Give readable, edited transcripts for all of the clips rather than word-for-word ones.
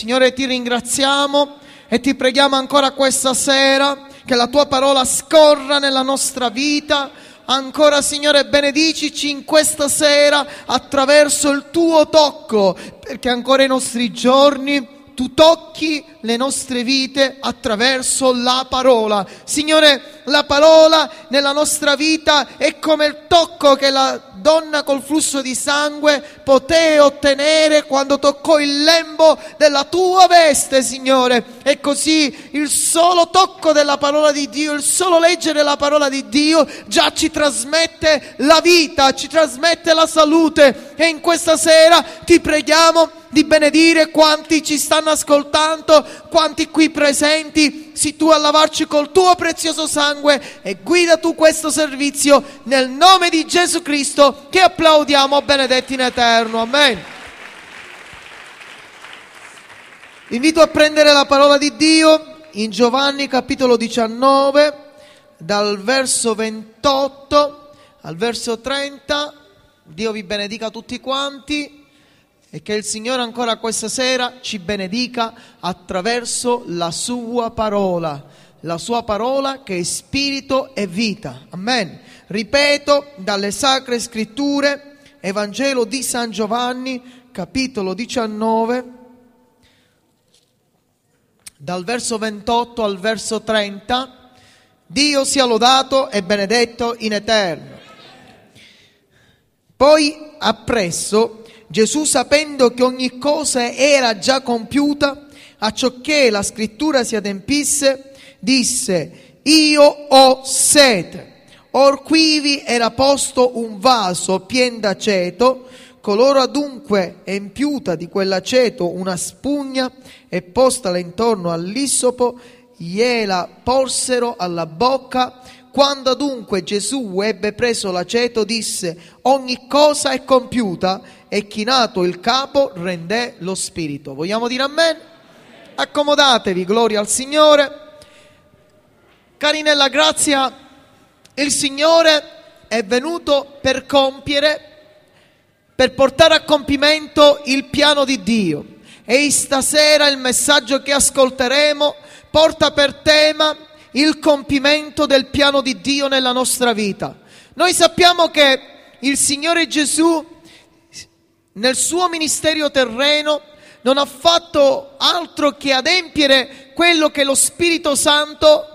Signore, ti ringraziamo e ti preghiamo ancora questa sera che la tua parola scorra nella nostra vita. Ancora, Signore, benedicici in questa sera attraverso il tuo tocco, perché ancora i nostri giorni tu tocchi le nostre vite attraverso la parola. Signore, la parola nella nostra vita è come il tocco che la donna col flusso di sangue poté ottenere quando toccò il lembo della tua veste, Signore. E così il solo tocco della parola di Dio, il solo leggere la parola di Dio già ci trasmette la vita, ci trasmette la salute. E in questa sera ti preghiamo di benedire quanti ci stanno ascoltando, quanti qui presenti. Sii tu a lavarci col tuo prezioso sangue e guida tu questo servizio nel nome di Gesù Cristo, che applaudiamo benedetti in eterno. Amen. Vi invito a prendere la parola di Dio in Giovanni capitolo 19, dal verso 28 al verso 30. Dio vi benedica tutti quanti. E che il Signore ancora questa sera ci benedica attraverso la sua parola che è spirito e vita. Amen. Ripeto, dalle Sacre Scritture, Evangelo di San Giovanni, capitolo 19, dal verso 28 al verso 30. Dio sia lodato e benedetto in eterno. Poi appresso Gesù, sapendo che ogni cosa era già compiuta, acciocché la scrittura si adempisse, disse: io ho sete. Or quivi era posto un vaso pien d'aceto. Coloro adunque, empiuta di quell'aceto una spugna e postala intorno all'issopo, gliela porsero alla bocca. Quando adunque Gesù ebbe preso l'aceto, disse: ogni cosa è compiuta, e chinato il capo rendè lo spirito. Vogliamo dire amen? Accomodatevi, gloria al Signore. Cari nella grazia, il Signore è venuto per portare a compimento il piano di Dio. E stasera il messaggio che ascolteremo porta per tema il compimento del piano di Dio nella nostra vita. Noi sappiamo che il Signore Gesù nel suo ministero terreno non ha fatto altro che adempiere quello che lo Spirito Santo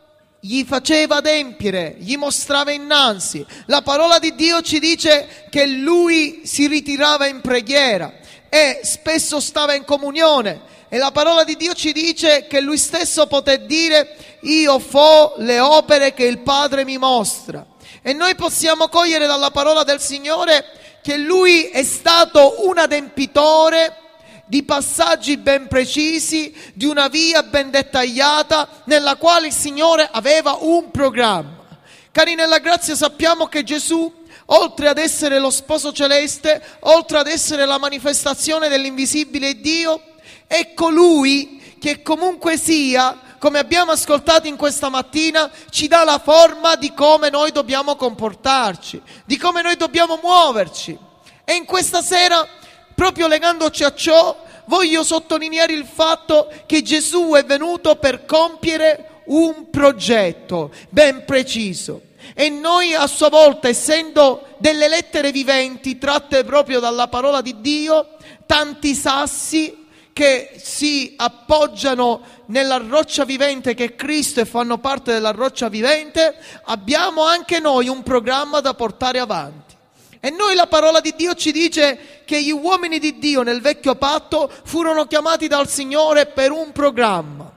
gli faceva adempiere, gli mostrava innanzi. La parola di Dio ci dice che lui si ritirava in preghiera e spesso stava in comunione. E la parola di Dio ci dice che lui stesso poté dire: io fo le opere che il Padre mi mostra. E noi possiamo cogliere dalla parola del Signore che lui è stato un adempitore di passaggi ben precisi, di una via ben dettagliata nella quale il Signore aveva un programma. Cari nella grazia, sappiamo che Gesù, oltre ad essere lo sposo celeste, oltre ad essere la manifestazione dell'invisibile Dio, è colui che comunque sia, come abbiamo ascoltato in questa mattina, ci dà la forma di come noi dobbiamo comportarci, di come noi dobbiamo muoverci. E in questa sera, proprio legandoci a ciò, voglio sottolineare il fatto che Gesù è venuto per compiere un progetto ben preciso. E noi a sua volta, essendo delle lettere viventi tratte proprio dalla parola di Dio, tanti sassi che si appoggiano nella roccia vivente che è Cristo e fanno parte della roccia vivente, abbiamo anche noi un programma da portare avanti. E noi, la parola di Dio ci dice che gli uomini di Dio nel vecchio patto furono chiamati dal Signore per un programma.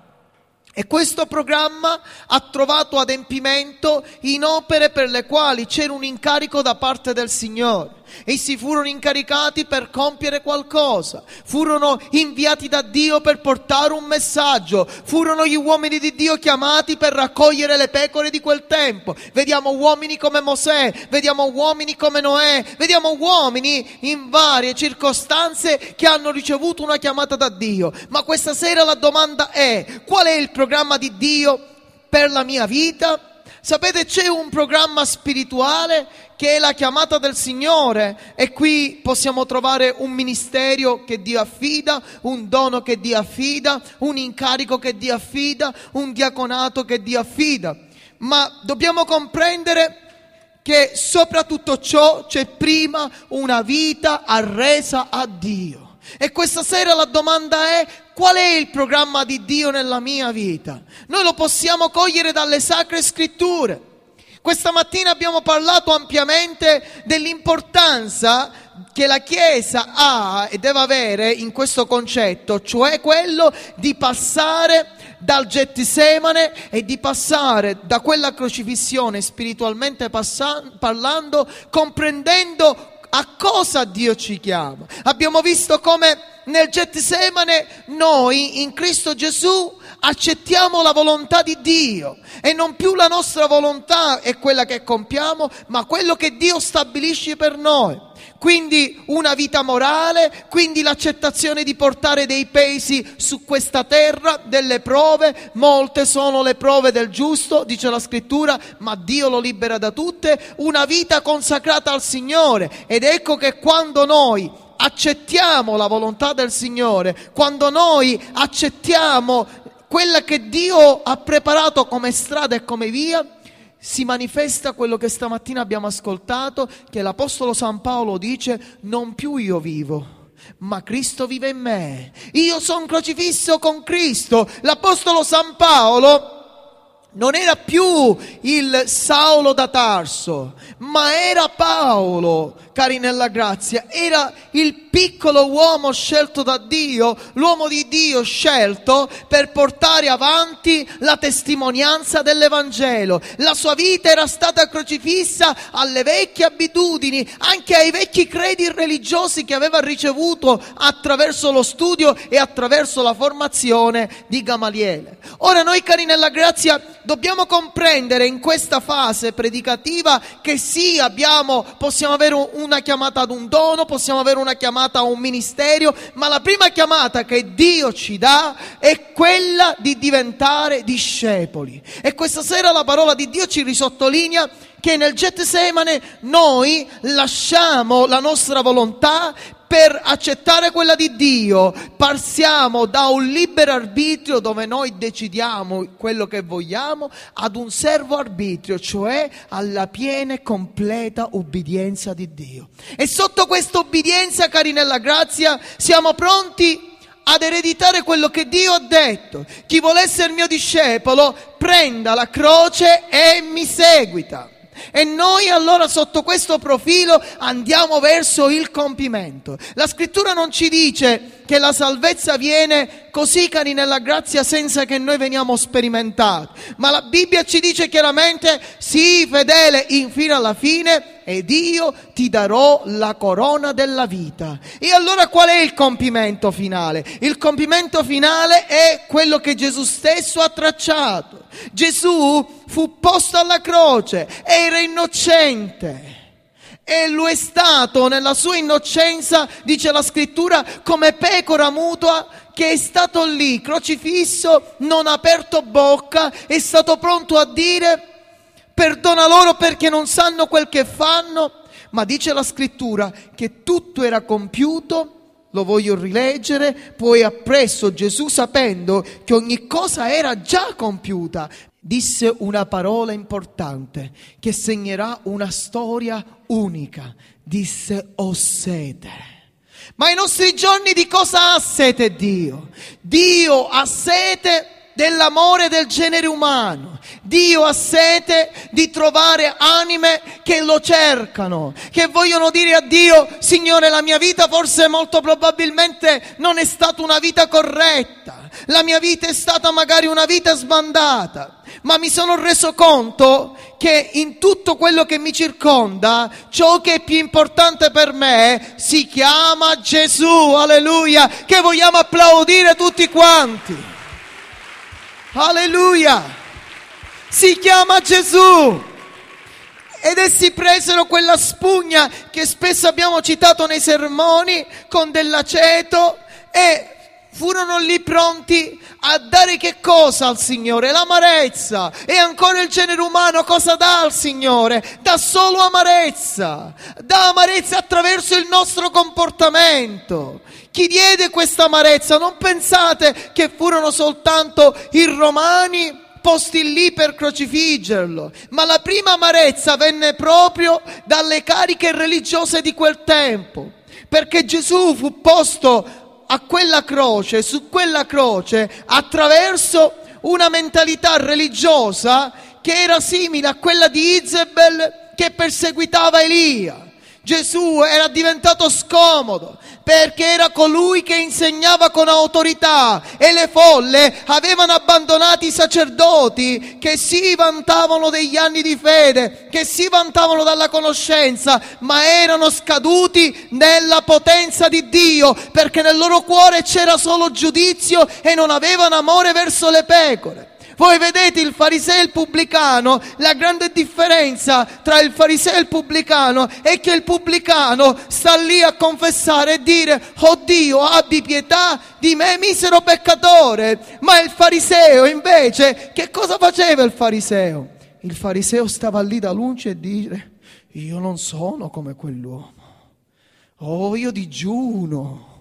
E questo programma ha trovato adempimento in opere per le quali c'era un incarico da parte del Signore. Essi furono incaricati per compiere qualcosa, furono inviati da Dio per portare un messaggio, furono gli uomini di Dio chiamati per raccogliere le pecore di quel tempo. Vediamo uomini come Mosè, vediamo uomini come Noè, vediamo uomini in varie circostanze che hanno ricevuto una chiamata da Dio. Ma questa sera la domanda è: qual è il programma di Dio per la mia vita? Sapete, c'è un programma spirituale che è la chiamata del Signore, e qui possiamo trovare un ministero che Dio affida, un dono che Dio affida, un incarico che Dio affida, un diaconato che Dio affida. Ma dobbiamo comprendere che sopra tutto ciò c'è prima una vita arresa a Dio. E questa sera la domanda è: qual è il programma di Dio nella mia vita? Noi lo possiamo cogliere dalle Sacre Scritture. Questa mattina abbiamo parlato ampiamente dell'importanza che la Chiesa ha e deve avere in questo concetto, cioè quello di passare dal Getsemane e di passare da quella crocifissione spiritualmente parlando, comprendendo a cosa Dio ci chiama. Abbiamo visto come nel Getsemane noi in Cristo Gesù accettiamo la volontà di Dio, e non più la nostra volontà è quella che compiamo, ma quello che Dio stabilisce per noi. Quindi una vita morale, quindi l'accettazione di portare dei pesi su questa terra, delle prove. Molte sono le prove del giusto, dice la Scrittura, ma Dio lo libera da tutte. Una vita consacrata al Signore. Ed ecco che quando noi accettiamo la volontà del Signore, quando noi accettiamo quella che Dio ha preparato come strada e come via, si manifesta quello che stamattina abbiamo ascoltato, che l'Apostolo San Paolo dice: non più io vivo, ma Cristo vive in me. Io sono crocifisso con Cristo. L'Apostolo San Paolo non era più il Saulo da Tarso, ma era Paolo, cari nella grazia. Era il piccolo uomo scelto da Dio, l'uomo di Dio scelto per portare avanti la testimonianza dell'Evangelo. La sua vita era stata crocifissa alle vecchie abitudini, anche ai vecchi credi religiosi che aveva ricevuto attraverso lo studio e attraverso la formazione di Gamaliele. Ora noi, cari nella grazia, dobbiamo comprendere in questa fase predicativa che sì, possiamo avere una chiamata ad un dono, possiamo avere una chiamata a un ministero, ma la prima chiamata che Dio ci dà è quella di diventare discepoli. E questa sera la parola di Dio ci risottolinea che nel Getsemane noi lasciamo la nostra volontà per accettare quella di Dio. Passiamo da un libero arbitrio dove noi decidiamo quello che vogliamo ad un servo arbitrio, cioè alla piena e completa ubbidienza di Dio. E sotto questa ubbidienza, cari nella grazia, siamo pronti ad ereditare quello che Dio ha detto: chi vuole essere mio discepolo prenda la croce e mi seguita. E noi allora sotto questo profilo andiamo verso il compimento. La Scrittura non ci dice che la salvezza viene così, cari nella grazia, senza che noi veniamo sperimentati, ma la Bibbia ci dice chiaramente: sii fedele infino alla fine ed io ti darò la corona della vita. E allora qual è il compimento finale? Il compimento finale è quello che Gesù stesso ha tracciato. Gesù fu posto alla croce, era innocente e lo è stato nella sua innocenza, dice la Scrittura, come pecora muta che è stato lì crocifisso, non ha aperto bocca, è stato pronto a dire: perdona loro perché non sanno quel che fanno. Ma dice la Scrittura che tutto era compiuto. Lo voglio rileggere. Poi appresso Gesù, sapendo che ogni cosa era già compiuta, disse una parola importante che segnerà una storia unica. Disse: ho sete. Ma ai nostri giorni di cosa ha sete Dio? Dio ha sete dell'amore del genere umano. Dio ha sete di trovare anime che lo cercano, che vogliono dire a Dio: Signore, la mia vita forse molto probabilmente non è stata una vita corretta, la mia vita è stata magari una vita sbandata, ma mi sono reso conto che in tutto quello che mi circonda, ciò che è più importante per me si chiama Gesù. Alleluia, che vogliamo applaudire tutti quanti. Alleluia, si chiama Gesù. Ed essi presero quella spugna che spesso abbiamo citato nei sermoni con dell'aceto e furono lì pronti a dare che cosa al Signore? L'amarezza. E ancora il genere umano cosa dà al Signore? Dà solo amarezza. Dà amarezza attraverso il nostro comportamento. Chi diede questa amarezza? Non pensate che furono soltanto i romani posti lì per crocifiggerlo, ma la prima amarezza venne proprio dalle cariche religiose di quel tempo, perché Gesù fu posto a quella croce, su quella croce, attraverso una mentalità religiosa che era simile a quella di Isabel che perseguitava Elia. Gesù era diventato scomodo perché era colui che insegnava con autorità e le folle avevano abbandonato i sacerdoti che si vantavano degli anni di fede, che si vantavano dalla conoscenza, ma erano scaduti nella potenza di Dio, perché nel loro cuore c'era solo giudizio e non avevano amore verso le pecore. Voi vedete il fariseo e il pubblicano, la grande differenza tra il fariseo e il pubblicano è che il pubblicano sta lì a confessare e dire: oh Dio, abbi pietà di me, misero peccatore. Ma il fariseo invece, che cosa faceva il fariseo? Il fariseo stava lì da lungi e dire: io non sono come quell'uomo, oh io digiuno,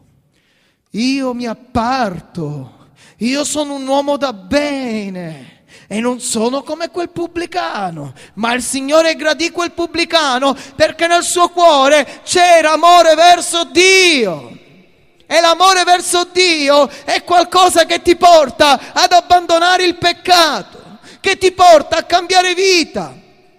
io mi apparto, io sono un uomo da bene e non sono come quel pubblicano. Ma il Signore gradì quel pubblicano perché nel suo cuore c'era amore verso Dio. E l'amore verso Dio è qualcosa che ti porta ad abbandonare il peccato, che ti porta a cambiare vita.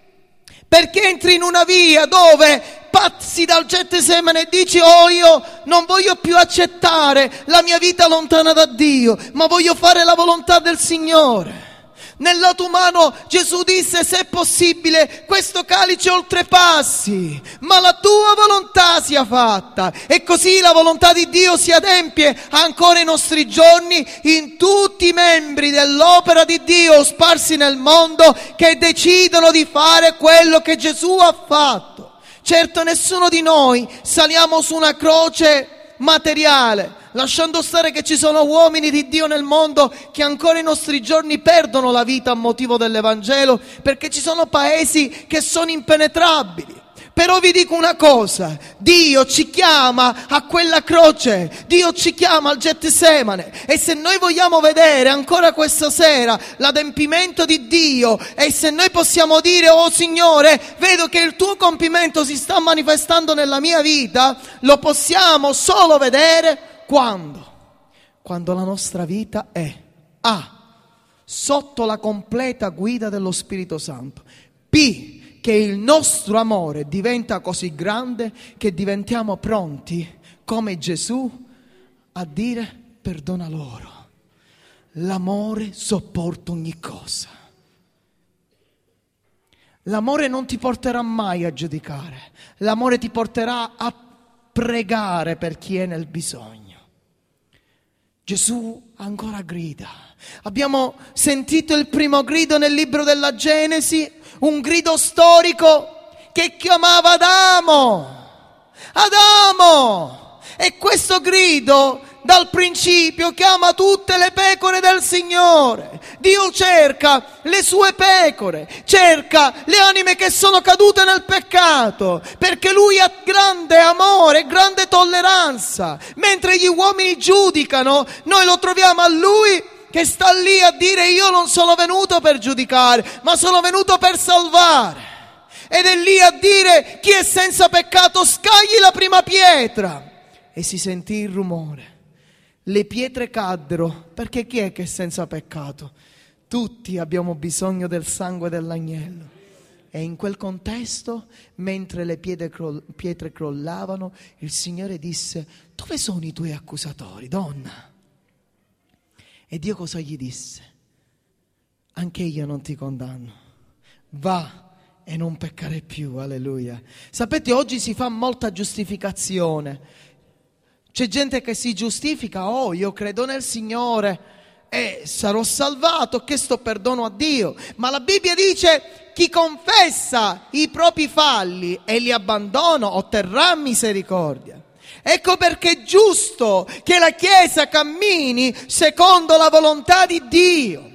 Perché entri in una via dove passi dal Getsemane e dici: oh, io non voglio più accettare la mia vita lontana da Dio, ma voglio fare la volontà del Signore. Nel lato umano Gesù disse: se è possibile questo calice oltrepassi, ma la tua volontà sia fatta. E così la volontà di Dio si adempie ancora ai nostri giorni in tutti i membri dell'opera di Dio sparsi nel mondo, che decidono di fare quello che Gesù ha fatto. Certo, nessuno di noi saliamo su una croce materiale, lasciando stare che ci sono uomini di Dio nel mondo che ancora ai nostri giorni perdono la vita a motivo dell'Evangelo, perché ci sono paesi che sono impenetrabili. Però vi dico una cosa: Dio ci chiama a quella croce, Dio ci chiama al Getsemane, e se noi vogliamo vedere ancora questa sera l'adempimento di Dio, e se noi possiamo dire: oh Signore, vedo che il tuo compimento si sta manifestando nella mia vita, lo possiamo solo vedere quando la nostra vita è sotto la completa guida dello Spirito Santo, che il nostro amore diventa così grande che diventiamo pronti, come Gesù, a dire: perdona loro. L'amore sopporta ogni cosa. L'amore non ti porterà mai a giudicare, l'amore ti porterà a pregare per chi è nel bisogno. Gesù ancora grida. Abbiamo sentito il primo grido nel libro della Genesi, un grido storico che chiamava Adamo. E questo grido dal principio chiama tutte le pecore del Signore. Dio cerca le sue pecore, cerca le anime che sono cadute nel peccato, perché Lui ha grande amore, grande tolleranza. Mentre gli uomini giudicano, noi lo troviamo a Lui che sta lì a dire: io non sono venuto per giudicare, ma sono venuto per salvare. Ed è lì a dire: chi è senza peccato scagli la prima pietra. E si sentì il rumore. Le pietre caddero, perché chi è che è senza peccato? Tutti abbiamo bisogno del sangue dell'agnello. E in quel contesto, mentre le pietre crollavano, il Signore disse: dove sono i tuoi accusatori, donna? E Dio cosa gli disse? Anche io non ti condanno. Va e non peccare più, alleluia. Sapete, oggi si fa molta giustificazione. C'è gente che si giustifica: oh, io credo nel Signore e sarò salvato, ho chiesto perdono a Dio. Ma la Bibbia dice: chi confessa i propri falli e li abbandona otterrà misericordia. Ecco perché è giusto che la Chiesa cammini secondo la volontà di Dio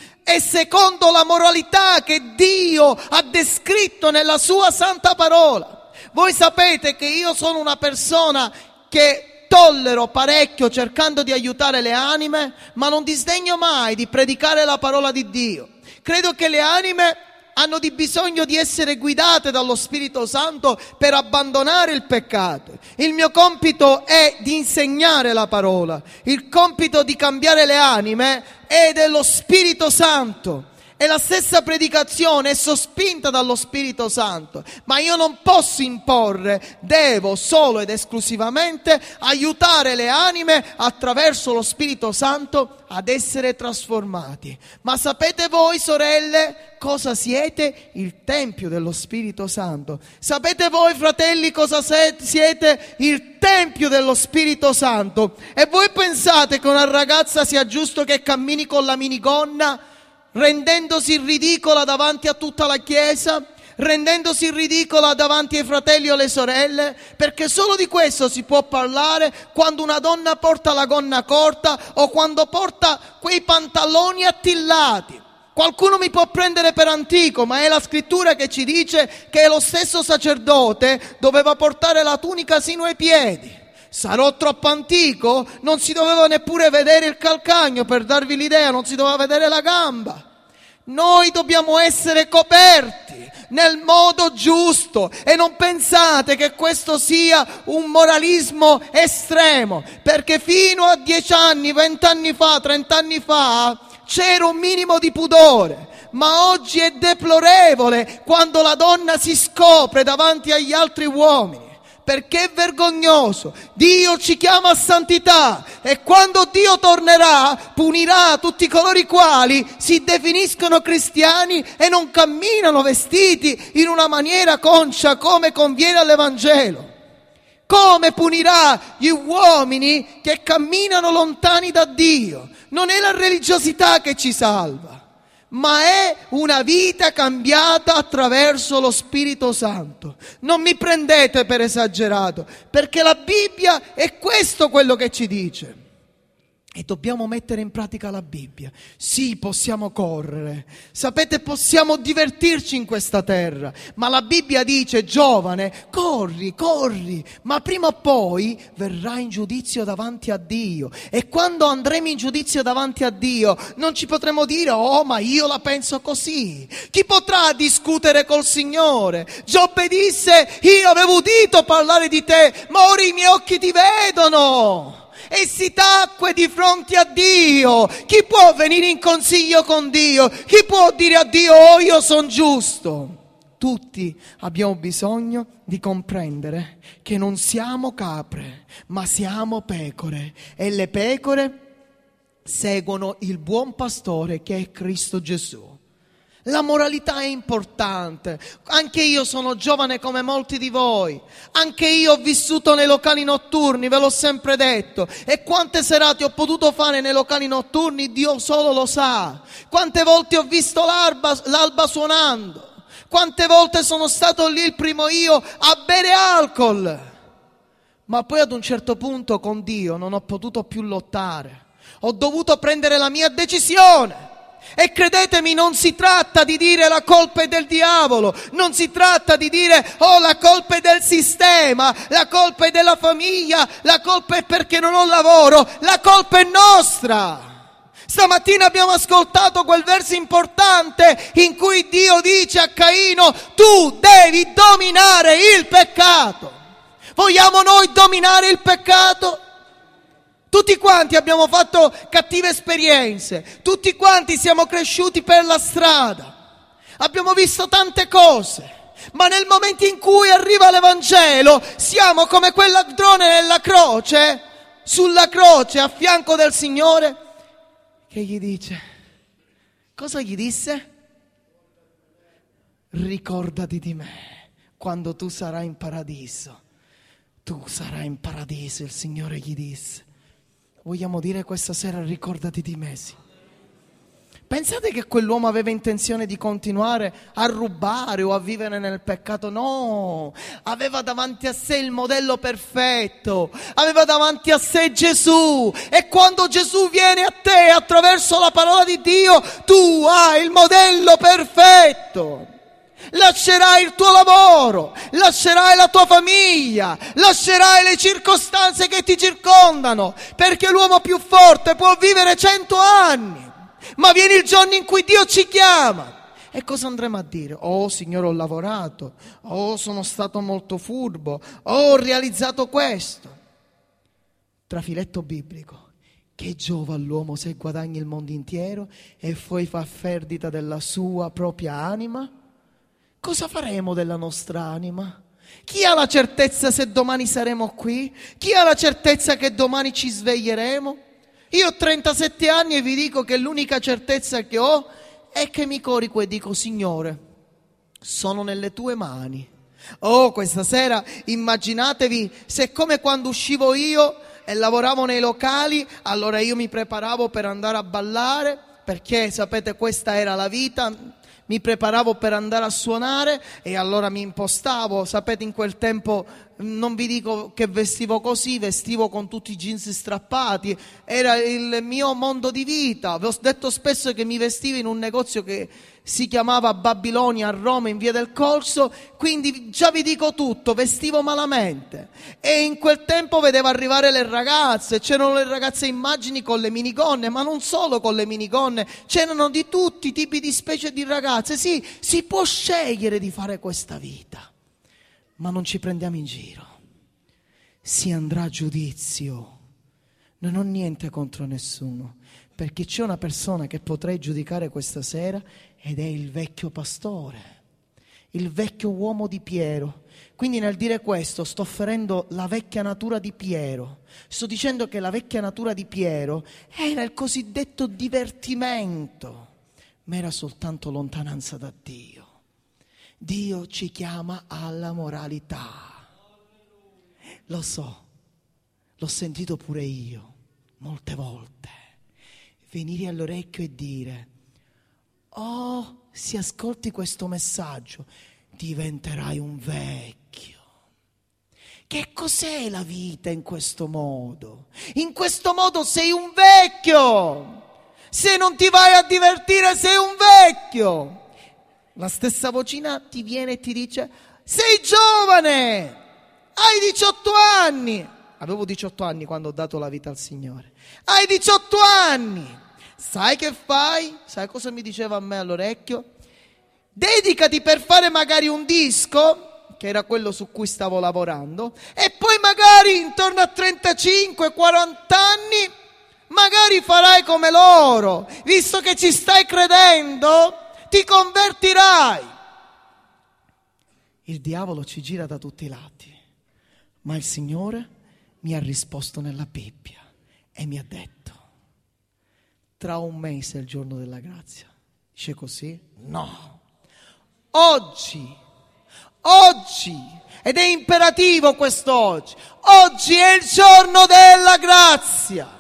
e secondo la moralità che Dio ha descritto nella sua santa parola. Voi sapete che io sono una persona che tollero parecchio cercando di aiutare le anime, ma non disdegno mai di predicare la parola di Dio. Credo che le anime hanno di bisogno di essere guidate dallo Spirito Santo per abbandonare il peccato. Il mio compito è di insegnare la parola. Il compito di cambiare le anime è dello Spirito Santo. E la stessa predicazione è sospinta dallo Spirito Santo, ma io non posso imporre, devo solo ed esclusivamente aiutare le anime attraverso lo Spirito Santo ad essere trasformati. Ma sapete voi, sorelle, cosa siete? Il Tempio dello Spirito Santo. Sapete voi, fratelli, cosa siete? Il Tempio dello Spirito Santo. E voi pensate che una ragazza sia giusto che cammini con la minigonna, rendendosi ridicola davanti a tutta la Chiesa, rendendosi ridicola davanti ai fratelli o alle sorelle? Perché solo di questo si può parlare quando una donna porta la gonna corta o quando porta quei pantaloni attillati. Qualcuno mi può prendere per antico, ma è la scrittura che ci dice che lo stesso sacerdote doveva portare la tunica sino ai piedi. Sarò troppo antico? Non si doveva neppure vedere il calcagno, per darvi l'idea, non si doveva vedere la gamba. Noi dobbiamo essere coperti nel modo giusto e non pensate che questo sia un moralismo estremo, perché fino a 10 anni, 20 anni fa, 30 anni fa c'era un minimo di pudore, ma oggi è deplorevole quando la donna si scopre davanti agli altri uomini. Perché è vergognoso. Dio ci chiama a santità e quando Dio tornerà punirà tutti coloro i quali si definiscono cristiani e non camminano vestiti in una maniera conscia come conviene all'Evangelo. Come punirà gli uomini che camminano lontani da Dio? Non è la religiosità che ci salva, ma è una vita cambiata attraverso lo Spirito Santo. Non mi prendete per esagerato, perché la Bibbia è questo quello che ci dice. E dobbiamo mettere in pratica la Bibbia. Sì, possiamo correre. Sapete, possiamo divertirci in questa terra. Ma la Bibbia dice, giovane, corri, ma prima o poi verrai in giudizio davanti a Dio. E quando andremo in giudizio davanti a Dio, non ci potremo dire, oh, ma io la penso così. Chi potrà discutere col Signore? Giobbe disse, io avevo udito parlare di te, ma ora i miei occhi ti vedono. E si tacque di fronte a Dio. Chi può venire in consiglio con Dio? Chi può dire a Dio, oh, io sono giusto? Tutti abbiamo bisogno di comprendere che non siamo capre, ma siamo pecore. E le pecore seguono il buon pastore che è Cristo Gesù. La moralità è importante. Anche io sono giovane come molti di voi. Anche io ho vissuto nei locali notturni, ve l'ho sempre detto. E quante serate ho potuto fare nei locali notturni, Dio solo lo sa. Quante volte ho visto l'alba suonando. Quante volte sono stato lì il primo io a bere alcol. Ma poi ad un certo punto con Dio non ho potuto più lottare. Ho dovuto prendere la mia decisione. E credetemi, non si tratta di dire la colpa è del diavolo, non si tratta di dire oh, la colpa è del sistema, la colpa è della famiglia, la colpa è perché non ho lavoro, la colpa è nostra. Stamattina abbiamo ascoltato quel verso importante in cui Dio dice a Caino, tu devi dominare il peccato. Vogliamo noi dominare il peccato? Tutti quanti abbiamo fatto cattive esperienze, tutti quanti siamo cresciuti per la strada, abbiamo visto tante cose, ma nel momento in cui arriva l'Evangelo siamo come quel ladrone nella croce, sulla croce a fianco del Signore, che gli dice, cosa gli disse? Ricordati di me quando tu sarai in paradiso. Tu sarai in paradiso, il Signore gli disse. Vogliamo dire questa sera ricordati di me, sì. Pensate che quell'uomo aveva intenzione di continuare a rubare o a vivere nel peccato? No, aveva davanti a sé il modello perfetto, aveva davanti a sé Gesù, e quando Gesù viene a te attraverso la parola di Dio, tu hai il modello perfetto. Lascerai il tuo lavoro, lascerai la tua famiglia, lascerai le circostanze che ti circondano, perché l'uomo più forte può vivere 100 anni. Ma viene il giorno in cui Dio ci chiama, e cosa andremo a dire? Oh Signore, ho lavorato, oh sono stato molto furbo, oh ho realizzato questo. Trafiletto biblico: che giova all'uomo se guadagni il mondo intero e poi fa perdita della sua propria anima? Cosa faremo della nostra anima? Chi ha la certezza se domani saremo qui? Chi ha la certezza che domani ci sveglieremo? Io ho 37 anni e vi dico che l'unica certezza che ho è che mi corico e dico: Signore, sono nelle tue mani. Oh, questa sera immaginatevi se, come quando uscivo io e lavoravo nei locali, allora io mi preparavo per andare a ballare, perché sapete questa era la vita. Mi preparavo per andare a suonare e allora mi impostavo, sapete in quel tempo non vi dico che vestivo così, vestivo con tutti i jeans strappati, era il mio mondo di vita. Vi ho detto spesso che mi vestivo in un negozio che si chiamava Babilonia a Roma in via del Corso, quindi già vi dico tutto, vestivo malamente. E in quel tempo vedevo arrivare le ragazze, c'erano le ragazze immagini con le minigonne, ma non solo con le minigonne, c'erano di tutti i tipi di specie di ragazze. Sì, si può scegliere di fare questa vita, ma non ci prendiamo in giro, si andrà a giudizio. Non ho niente contro nessuno, perché c'è una persona che potrei giudicare questa sera ed è il vecchio pastore, il vecchio uomo di Piero. Quindi nel dire questo sto ferendo la vecchia natura di Piero, sto dicendo che la vecchia natura di Piero era il cosiddetto divertimento, ma era soltanto lontananza da Dio. Dio ci chiama alla moralità. Lo so, l'ho sentito pure io molte volte, venire all'orecchio e dire: oh, se ascolti questo messaggio diventerai un vecchio. Che cos'è la vita in questo modo? In questo modo sei un vecchio. Se non ti vai a divertire sei un vecchio. La stessa vocina ti viene e ti dice: sei giovane, hai 18 anni. Avevo 18 anni quando ho dato la vita al Signore. Hai 18 anni. Sai che fai? Sai cosa mi diceva a me all'orecchio? Dedicati per fare magari un disco, che era quello su cui stavo lavorando, e poi magari intorno a 35-40 anni magari farai come loro, visto che ci stai credendo, ti convertirai. Il diavolo ci gira da tutti i lati, ma il Signore mi ha risposto nella Bibbia e mi ha detto: tra un mese è il giorno della grazia. Dice così? No. Oggi, ed è imperativo questo oggi è il giorno della grazia.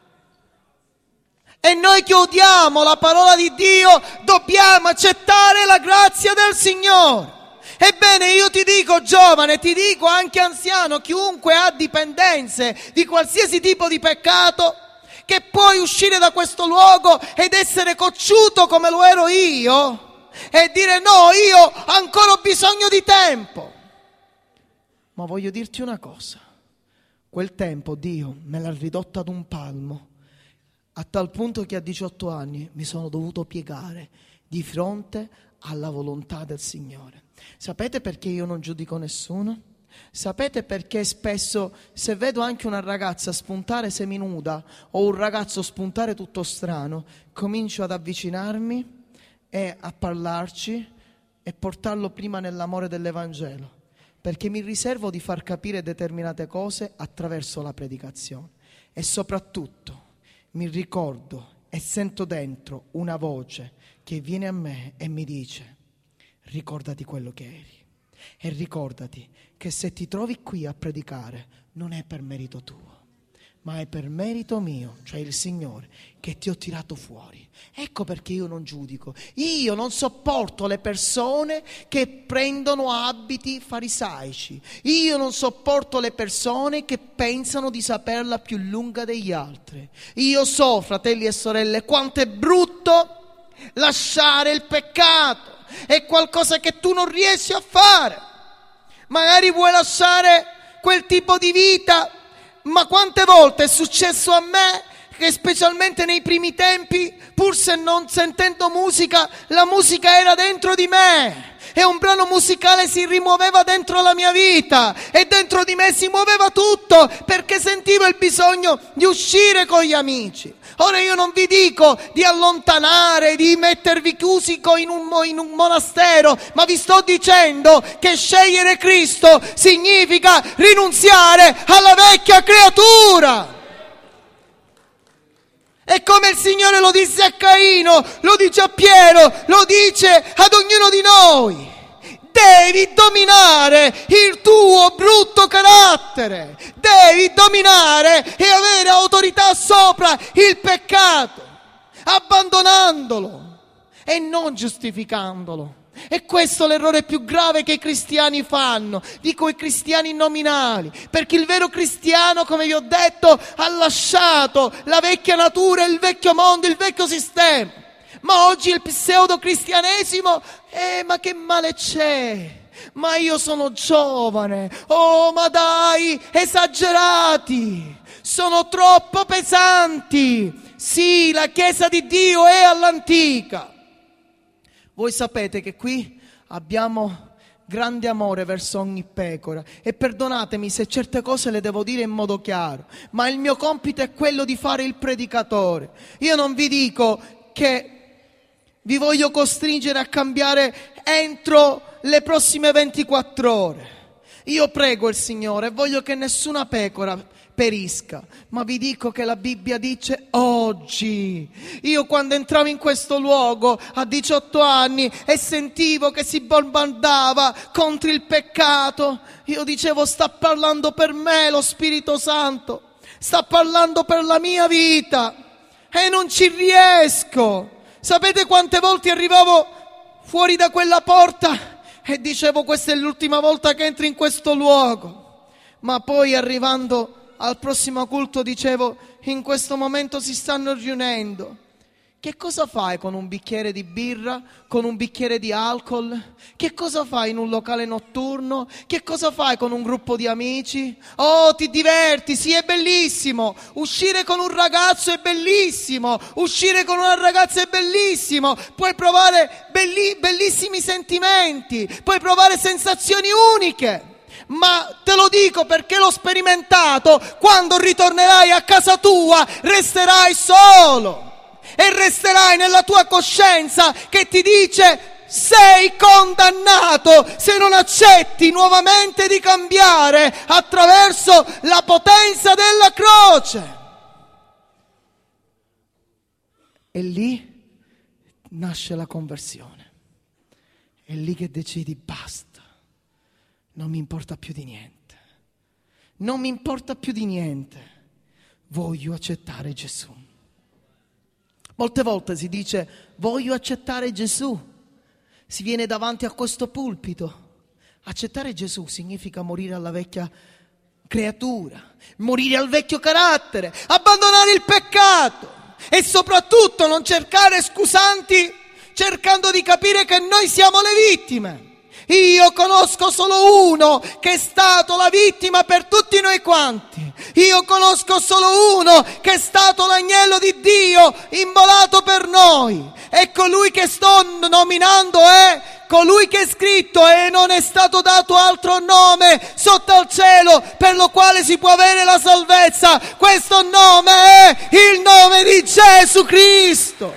E noi che odiamo la parola di Dio dobbiamo accettare la grazia del Signore. Ebbene, io ti dico giovane, ti dico anche anziano, chiunque ha dipendenze di qualsiasi tipo di peccato, che puoi uscire da questo luogo ed essere cocciuto come lo ero io e dire: no, io ancora ho bisogno di tempo. Ma voglio dirti una cosa: quel tempo Dio me l'ha ridotto ad un palmo, a tal punto che a 18 anni mi sono dovuto piegare di fronte alla volontà del Signore. Sapete perché io non giudico nessuno? Sapete perché spesso, se vedo anche una ragazza spuntare seminuda o un ragazzo spuntare tutto strano, comincio ad avvicinarmi e a parlarci e portarlo prima nell'amore dell'Evangelo, perché mi riservo di far capire determinate cose attraverso la predicazione. E soprattutto mi ricordo e sento dentro una voce che viene a me e mi dice: ricordati quello che eri e ricordati che se ti trovi qui a predicare non è per merito tuo, ma è per merito mio, cioè il Signore, che ti ho tirato fuori. Ecco perché io non giudico. Io non sopporto le persone che prendono abiti farisaici. Io non sopporto le persone che pensano di saperla più lunga degli altri. Io so, fratelli e sorelle, quanto è brutto lasciare il peccato. È qualcosa che tu non riesci a fare. Magari vuoi lasciare quel tipo di vita, ma quante volte è successo a me che specialmente nei primi tempi, pur se non sentendo musica, la musica era dentro di me e un brano musicale si rimuoveva dentro la mia vita e dentro di me si muoveva tutto perché sentivo il bisogno di uscire con gli amici. Ora io non vi dico di allontanare, di mettervi chiusi in un monastero, ma vi sto dicendo che scegliere Cristo significa rinunziare alla vecchia creatura. È come il Signore lo disse a Caino, lo dice a Piero, lo dice ad ognuno di noi. Devi dominare il tuo brutto carattere, devi dominare e avere autorità sopra il peccato, abbandonandolo e non giustificandolo. E questo è l'errore più grave che i cristiani fanno, dico i cristiani nominali, perché il vero cristiano, come vi ho detto, ha lasciato la vecchia natura, il vecchio mondo, il vecchio sistema. Ma oggi il pseudo-cristianesimo, ma che male c'è? Ma io sono giovane, oh ma dai, esagerati, sono troppo pesanti. Sì, la Chiesa di Dio è all'antica. Voi sapete che qui abbiamo grande amore verso ogni pecora e perdonatemi se certe cose le devo dire in modo chiaro, ma il mio compito è quello di fare il predicatore. Io non vi dico che vi voglio costringere a cambiare entro le prossime 24 ore. Io prego il Signore e voglio che nessuna pecora perisca, ma vi dico che la Bibbia dice oggi. Io quando entravo in questo luogo a 18 anni e sentivo che si bombardava contro il peccato, io dicevo sta parlando per me lo Spirito Santo, sta parlando per la mia vita e non ci riesco. Sapete quante volte arrivavo fuori da quella porta e dicevo questa è l'ultima volta che entro in questo luogo, ma poi arrivando al prossimo culto dicevo in questo momento si stanno riunendo. Che cosa fai con un bicchiere di birra, con un bicchiere di alcol? Che cosa fai in un locale notturno? Che cosa fai con un gruppo di amici? Oh, ti diverti, sì, è bellissimo. Uscire con un ragazzo è bellissimo. Uscire con una ragazza è bellissimo. Puoi provare bellissimi sentimenti. Puoi provare sensazioni uniche. Ma te lo dico perché l'ho sperimentato. Quando ritornerai a casa tua, resterai solo. E resterai nella tua coscienza che ti dice sei condannato se non accetti nuovamente di cambiare attraverso la potenza della croce. E lì nasce la conversione. È lì che decidi basta, non mi importa più di niente. Non mi importa più di niente. Voglio accettare Gesù. Molte volte si dice voglio accettare Gesù, si viene davanti a questo pulpito. Accettare Gesù significa morire alla vecchia creatura, morire al vecchio carattere, abbandonare il peccato e soprattutto non cercare scusanti cercando di capire che noi siamo le vittime. Io conosco solo uno che è stato la vittima per tutti noi quanti. Io conosco solo uno che è stato l'agnello di Dio immolato per noi. E colui che sto nominando è colui che è scritto e non è stato dato altro nome sotto al cielo per lo quale si può avere la salvezza. Questo nome è il nome di Gesù Cristo.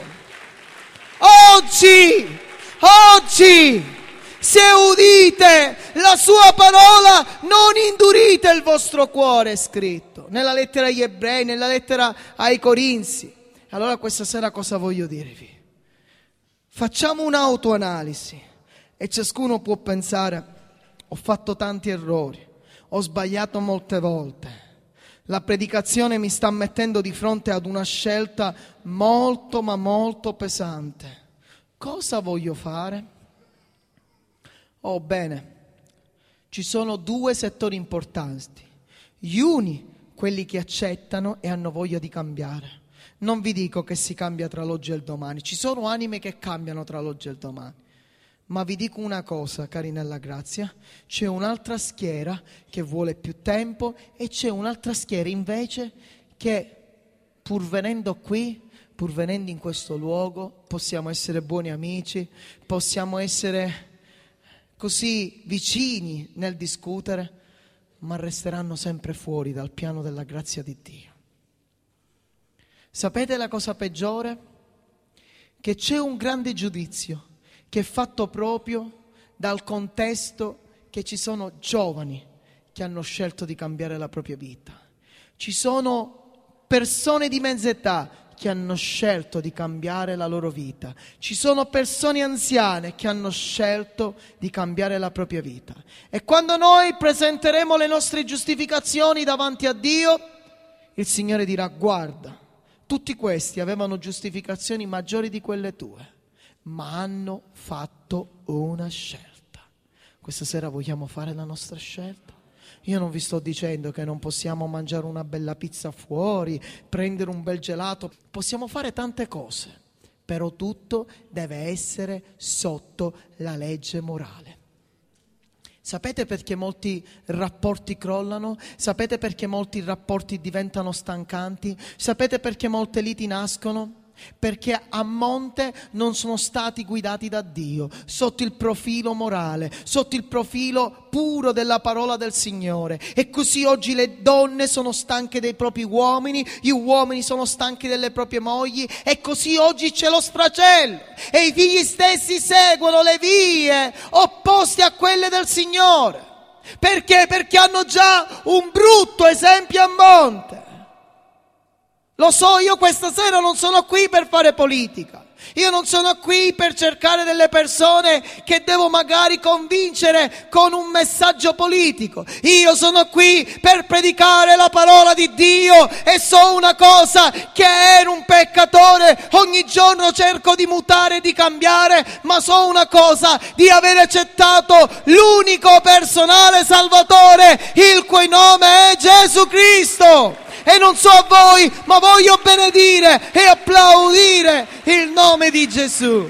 Oggi, se udite la sua parola, non indurite il vostro cuore, è scritto nella lettera agli Ebrei, nella lettera ai Corinzi. Allora questa sera cosa voglio dirvi? Facciamo un'autoanalisi e ciascuno può pensare ho fatto tanti errori, ho sbagliato molte volte. La predicazione mi sta mettendo di fronte ad una scelta molto ma molto pesante. Cosa voglio fare? Oh, bene, ci sono due settori importanti. Gli uni, quelli che accettano e hanno voglia di cambiare. Non vi dico che si cambia tra l'oggi e il domani, ci sono anime che cambiano tra l'oggi e il domani. Ma vi dico una cosa, cari nella grazia, c'è un'altra schiera che vuole più tempo e c'è un'altra schiera invece che pur venendo qui, pur venendo in questo luogo, possiamo essere buoni amici, possiamo essere così vicini nel discutere, ma resteranno sempre fuori dal piano della grazia di Dio. Sapete la cosa peggiore? Che c'è un grande giudizio che è fatto proprio dal contesto che ci sono giovani che hanno scelto di cambiare la propria vita. Ci sono persone di mezza età che hanno scelto di cambiare la loro vita. Ci sono persone anziane che hanno scelto di cambiare la propria vita. E quando noi presenteremo le nostre giustificazioni davanti a Dio, il Signore dirà: guarda, tutti questi avevano giustificazioni maggiori di quelle tue, ma hanno fatto una scelta. Questa sera vogliamo fare la nostra scelta? Io non vi sto dicendo che non possiamo mangiare una bella pizza fuori, prendere un bel gelato, possiamo fare tante cose, però tutto deve essere sotto la legge morale. Sapete perché molti rapporti crollano? Sapete perché molti rapporti diventano stancanti? Sapete perché molte liti nascono? Perché a monte non sono stati guidati da Dio, sotto il profilo morale, sotto il profilo puro della parola del Signore. E così oggi le donne sono stanche dei propri uomini, gli uomini sono stanchi delle proprie mogli, e così oggi c'è lo sfracello e i figli stessi seguono le vie opposte a quelle del Signore. Perché? Perché hanno già un brutto esempio a monte. Lo so, io questa sera non sono qui per fare politica. Io non sono qui per cercare delle persone che devo magari convincere con un messaggio politico. Io sono qui per predicare la parola di Dio e so una cosa, che ero un peccatore, ogni giorno cerco di mutare e di cambiare, ma so una cosa, di aver accettato l'unico personale Salvatore, il cui nome è Gesù Cristo. E non so a voi, ma voglio benedire e applaudire il nome di Gesù.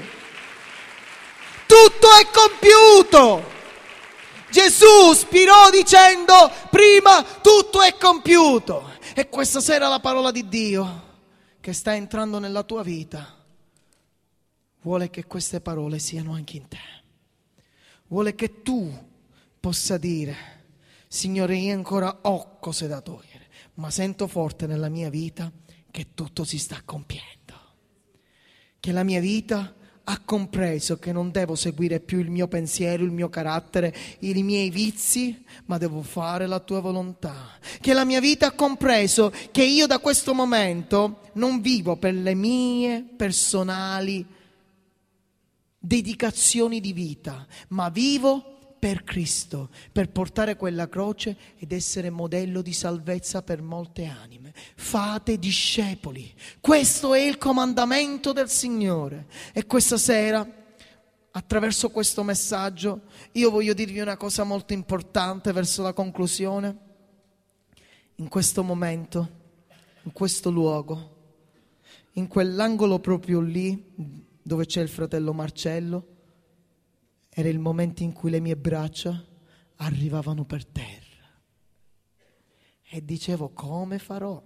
Tutto è compiuto. Gesù spirò dicendo prima: tutto è compiuto. E questa sera la parola di Dio che sta entrando nella tua vita vuole che queste parole siano anche in te. Vuole che tu possa dire: Signore, io ancora ho cose da togliere, ma sento forte nella mia vita che tutto si sta compiendo, che la mia vita ha compreso che non devo seguire più il mio pensiero, il mio carattere, i miei vizi, ma devo fare la tua volontà, che la mia vita ha compreso che io da questo momento non vivo per le mie personali dedicazioni di vita, ma vivo per Cristo, per portare quella croce ed essere modello di salvezza per molte anime. Fate discepoli. Questo è il comandamento del Signore. E questa sera, attraverso questo messaggio, io voglio dirvi una cosa molto importante verso la conclusione. In questo momento, in questo luogo, in quell'angolo proprio lì, dove c'è il fratello Marcello, era il momento in cui le mie braccia arrivavano per terra e dicevo: come farò?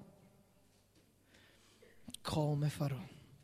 Come farò?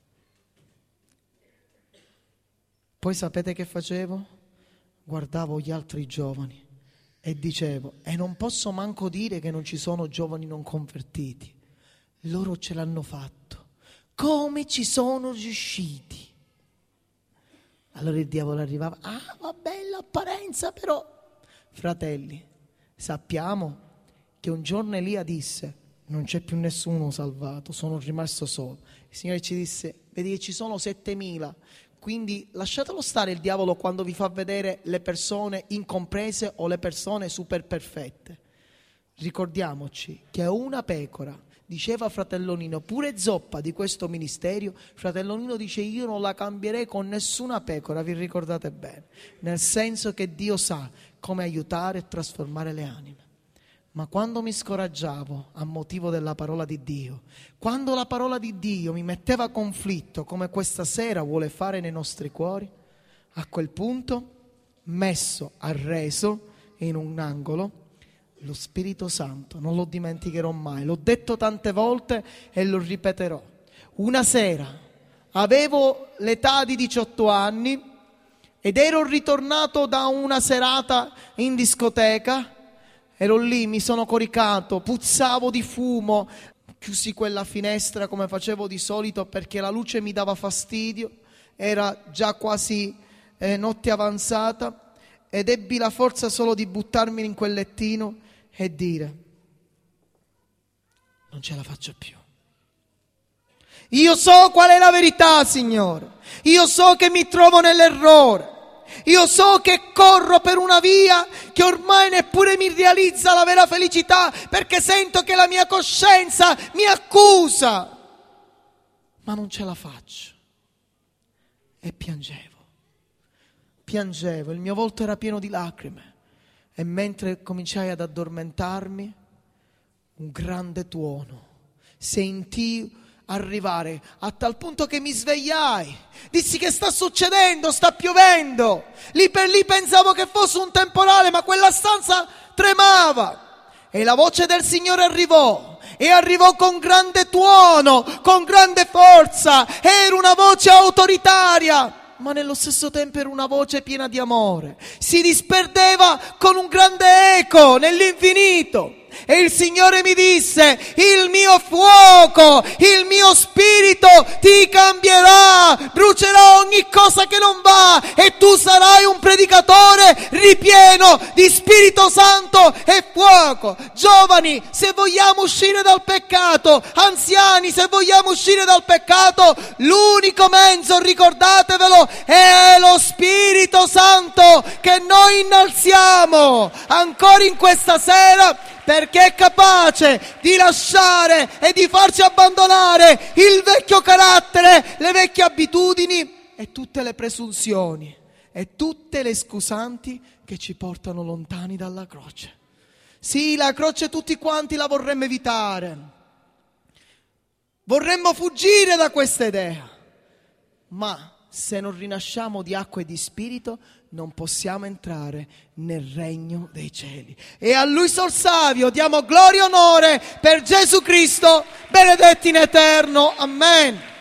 Poi sapete che facevo? Guardavo gli altri giovani e dicevo: e non posso manco dire che non ci sono giovani non convertiti. Loro ce l'hanno fatto. Come ci sono riusciti? Allora il diavolo arrivava: ah, vabbè, l'apparenza però. Fratelli, sappiamo che un giorno Elia disse: non c'è più nessuno salvato, sono rimasto solo. Il Signore ci disse: vedi che ci sono 7.000, quindi lasciatelo stare il diavolo quando vi fa vedere le persone incomprese o le persone super perfette. Ricordiamoci che una pecora, diceva fratello Nino, pure zoppa di questo ministero, fratello Nino dice io non la cambierei con nessuna pecora, vi ricordate bene, nel senso che Dio sa come aiutare e trasformare le anime. Ma quando mi scoraggiavo a motivo della parola di Dio, quando la parola di Dio mi metteva a conflitto, come questa sera vuole fare nei nostri cuori, a quel punto, messo, arreso in un angolo, lo Spirito Santo, non lo dimenticherò mai, l'ho detto tante volte e lo ripeterò. Una sera avevo l'età di 18 anni ed ero ritornato da una serata in discoteca, ero lì, mi sono coricato, puzzavo di fumo, chiusi quella finestra come facevo di solito perché la luce mi dava fastidio, era già quasi notte avanzata ed ebbi la forza solo di buttarmi in quel lettino e dire non ce la faccio più. Io so qual è la verità, Signore. Io so che mi trovo nell'errore. Io so che corro per una via che ormai neppure mi realizza la vera felicità, perché sento che la mia coscienza mi accusa. Ma non ce la faccio. E piangevo, il mio volto era pieno di lacrime. E mentre cominciai ad addormentarmi, un grande tuono sentii arrivare a tal punto che mi svegliai. Dissi che sta succedendo, sta piovendo. Lì per lì pensavo che fosse un temporale, ma quella stanza tremava. E la voce del Signore arrivò. E arrivò con grande tuono, con grande forza. Era una voce autoritaria, ma nello stesso tempo era una voce piena di amore. Si disperdeva con un grande eco nell'infinito. E il Signore mi disse: il mio fuoco, il mio spirito ti cambierà, brucerà ogni cosa che non va e tu sarai un predicatore ripieno di Spirito Santo e fuoco. Giovani, se vogliamo uscire dal peccato, anziani, se vogliamo uscire dal peccato, l'unico mezzo, ricordatevelo, è lo Spirito Santo che noi innalziamo ancora in questa sera, perché è capace di lasciare e di farci abbandonare il vecchio carattere, le vecchie abitudini e tutte le presunzioni e tutte le scusanti che ci portano lontani dalla croce. Sì, la croce tutti quanti la vorremmo evitare, vorremmo fuggire da questa idea, ma se non rinasciamo di acqua e di spirito non possiamo entrare nel regno dei cieli. E a Lui Sor Savio diamo gloria e onore per Gesù Cristo, benedetti in eterno. Amen.